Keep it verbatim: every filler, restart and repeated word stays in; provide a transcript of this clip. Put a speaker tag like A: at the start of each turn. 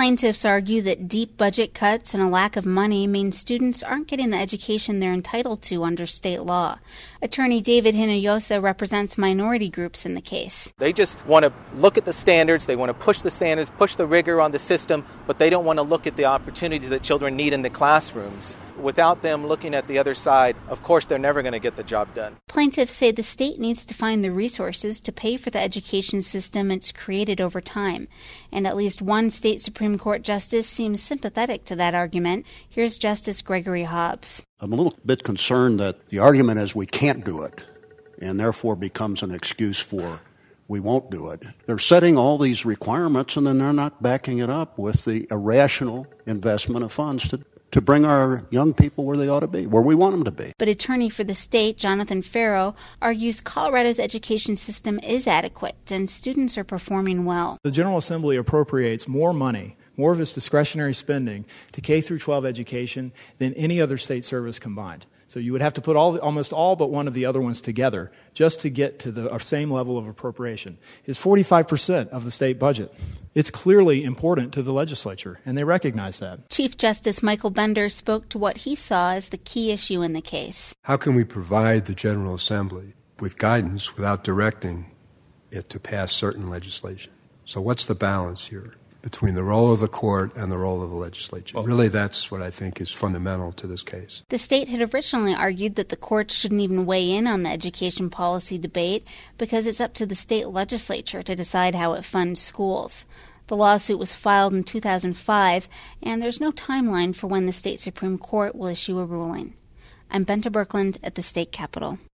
A: Plaintiffs argue that deep budget cuts and a lack of money mean students aren't getting the education they're entitled to under state law. Attorney David Hinojosa represents minority groups in the case.
B: They just want to look at the standards, they want to push the standards, push the rigor on the system, but they don't want to look at the opportunities that children need in the classrooms. Without them looking at the other side, of course, they're never going to get the job done.
A: Plaintiffs say the state needs to find the resources to pay for the education system it's created over time. And at least one state Supreme Court justice seems sympathetic to that argument. Here's Justice Gregory Hobbs.
C: I'm a little bit concerned that the argument is we can't do it, and therefore becomes an excuse for we won't do it. They're setting all these requirements, and then they're not backing it up with the irrational investment of funds to to bring our young people where they ought to be, where we want them to be.
A: But attorney for the state, Jonathan Farrow, argues Colorado's education system is adequate and students are performing well.
D: The General Assembly appropriates more money, more of its discretionary spending to K through twelve education than any other state service combined. So you would have to put all, almost all but one of the other ones together just to get to the same level of appropriation. It's forty-five percent of the state budget. It's clearly important to the legislature, and they recognize that.
A: Chief Justice Michael Bender spoke to what he saw as the key issue in the case.
E: How can we provide the General Assembly with guidance without directing it to pass certain legislation? So what's the balance here between the role of the court and the role of the legislature? Really, that's what I think is fundamental to this case.
A: The state had originally argued that the courts shouldn't even weigh in on the education policy debate because it's up to the state legislature to decide how it funds schools. The lawsuit was filed in two thousand five, and there's no timeline for when the state Supreme Court will issue a ruling. I'm Benta Birkeland at the state capitol.